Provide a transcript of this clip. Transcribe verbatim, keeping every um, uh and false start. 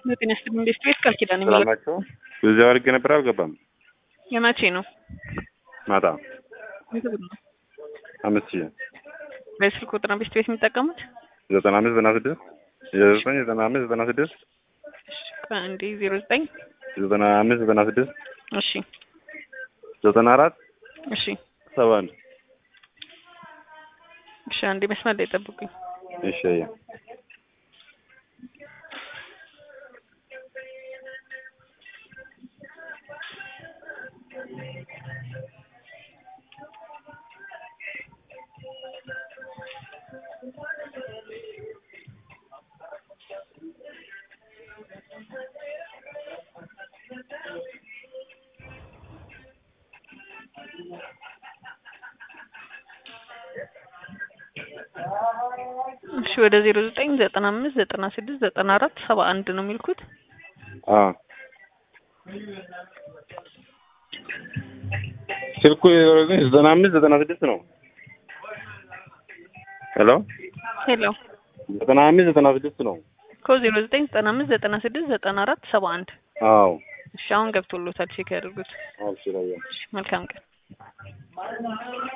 ለጤና ስትል እንዴት ቤት ቃል ኪዳን ነው ሰላማቸው እዚያው አድርጌ ነበር አልገባም። የመቼ ነው? ማታ አምስት ሺህ በስልክ ቁጥር ነው ቤት የሚጠቀሙት ዘጠና አምስት ዘጠና ስድስት ዘጠኝ ዘጠና አምስት ዘጠና ስድስት አንዴ ዜሮ ዘጠኝ ዘጠና አምስት ዘጠና ስድስት እሺ ዘጠና አራት እሺ ሰባ አንድ እሺ አንዴ መስመር ላይ ጠብቁኝ። እሺ ያ እሺ ወደ ዜሮ ዘጠኝ ዘጠና አምስት ዘጠና ስድስት ዘጠና አራት ሰባ አንድ ነው የሚልኩት። አዎ ስልኩ ዘጠና አምስት ዘጠና ስድስት ነው። ሄሎ ሄሎ ዘጠና አምስት ዘጠና ስድስት ነው ኮ ዜሮ ዘጠኝ ዘጠና አምስት ዘጠና ስድስት ዘጠና አራት ሰባ አንድ አዎ እሺ አሁን ገብቶሎታል። ቼክ ያድርጉት። አዎ እሺ መልካም ቀን